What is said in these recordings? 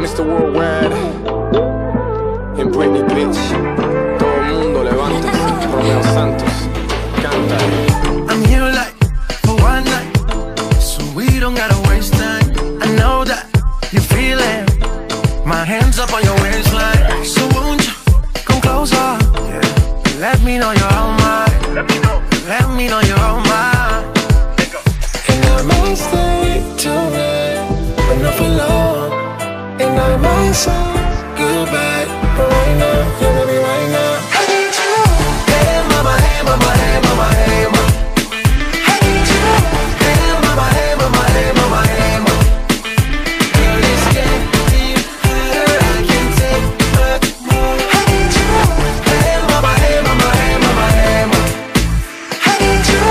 Mr. Worldwide en Britney Beach. Todo el mundo levántate. Romeo Santos, canta. I'm here like for one night, so we don't gotta waste time. I know that you feel it. My hands up on your waistline. So won't you come closer? Yeah. Let me know you're all mine. Let me know you're all mine. And I might stay tonight, but not for long. And I might say goodbye, but right now, yeah, baby, right now. I need you. Hey mama, hey mama, hey mama, hey mama. I need you. Hey mama, hey mama, hey mama, hey mama. Girl, it's getting harder, I can't take much more. I need you. Hey mama, hey mama, hey mama, hey mama. I need you.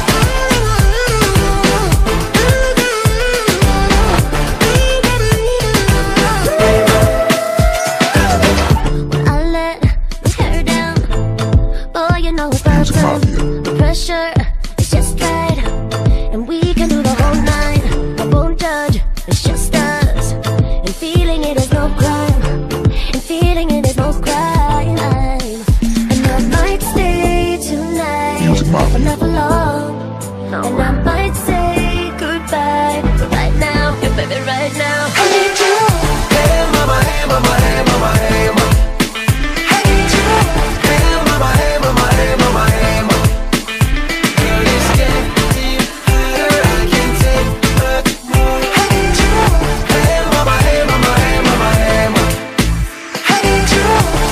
The pressure is just right, and we can do the whole night. I won't judge, it's just us. And feeling it is no crime, and feeling it is no crime. And I might stay tonight, but not for long. And I might say goodbye, but right now, yeah, baby, right now. I need you. Hey mama, hey mama, hey mama, hey mama. I need you. Hey mama, hey mama, hey mama, hey mama. Girl, it's getting harder, I can't take much more. I need you. Hey mama, hey mama, hey mama, hey mama. I need you.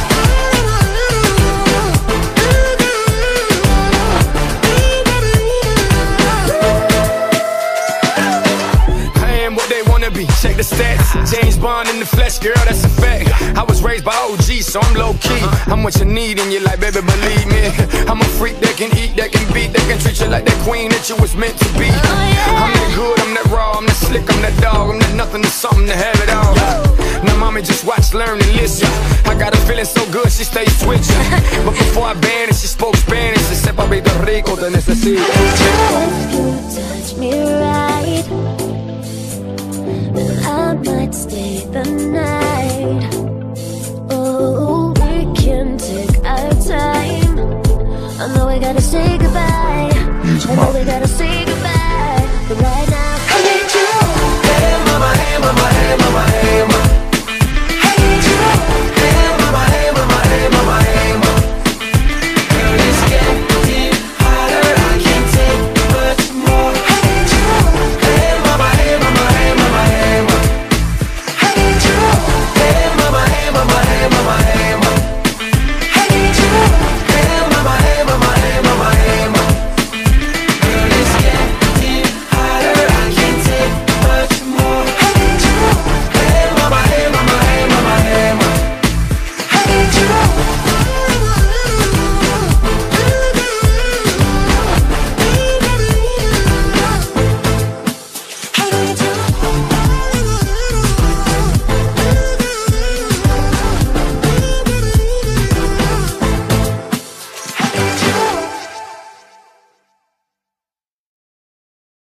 I am what they wanna be, check the stats. James Bond in the flesh, girl, that's a fact. I was raised by OG, so I'm low-key. I'm what you need in your life, baby, believe me. I'm a freak that can eat, that can beat, that can treat you like that queen that you was meant to be. I'm that good, I'm that raw, I'm that slick, I'm that dog, I'm that nothing to something to have it all. Now mommy just watch, learn, and listen. I got her feeling so good, she stays switching. But before I banned it, she spoke Spanish. She said, papito rico, te necesito. If you touch me right, then I might stay the night. Oh, we can take our time. I know we gotta say